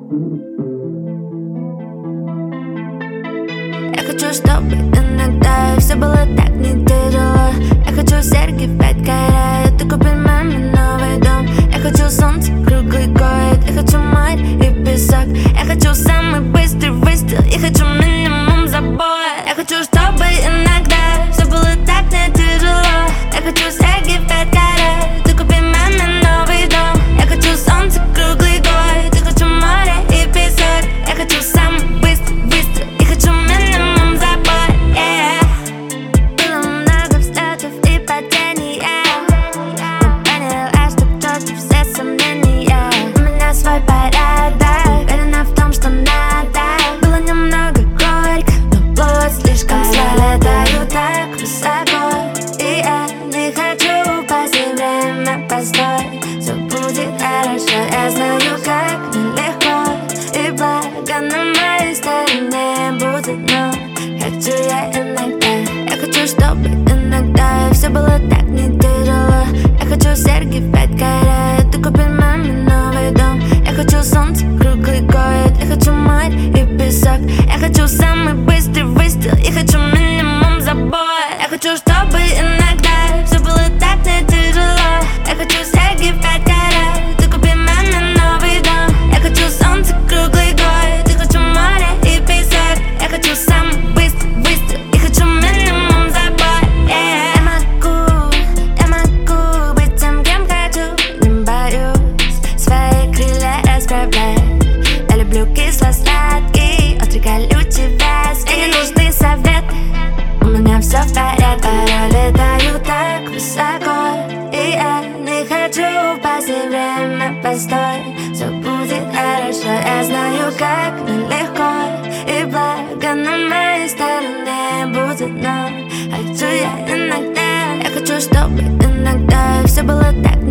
Я хочу, чтобы иногда все было так не тяжело. Я хочу серьги в 5 карат и купить маме новый дом. Я хочу солнце круглый год. Я хочу море и песок. Я хочу самый быстрый выстрел. Я хочу минимум забот. Я хочу, чтобы иногда все было так не тяжело. Я хочу серьги в 5 карат и купить маме новый дом. Я хочу солнце круглый год. Я хочу море и песок. Я хочу самый быстрый выстрел. Я хочу минимум забот. Было много взлетов и падений. Но поняла, что против все сомнения. У меня свой порядок, уверена в том, что надо. Было немного горько, но плод слишком сладкий. Летаю так высоко, и я не хочу упасть. Время постой, все будет хорошо. Я знаю, как нелегко, и благо на моей стороне будет, но хочу я иногда. Я хочу, чтобы иногда все было так не тяжело. Я хочу серьги в 5 карат и купить маме новый дом. Я хочу солнце круглый год. Я хочу море и песок. Я хочу самый быстрый выстрел. Я хочу минимум забот. Я хочу, чтобы иногда все было так не тяжело. Я хочу серьги в 5 карат и купить маме новый дом. Я хочу солнце круглый год. Я хочу море и песок. Я хочу самый быстрый выстрел. Я хочу минимум забот. Я могу быть тем, кем хочу. Не боюсь свои крылья расправлять. Я люблю кисло-сладкий, острый колючий вес. И не нужны советы, у меня все в порядке. Порой летаю так высоко, и я не хочу упасть. И время постой, все будет хорошо. Я знаю, как нелегко, и благо на моей стороне будет, но хочу я иногда. Я хочу, чтобы иногда все было так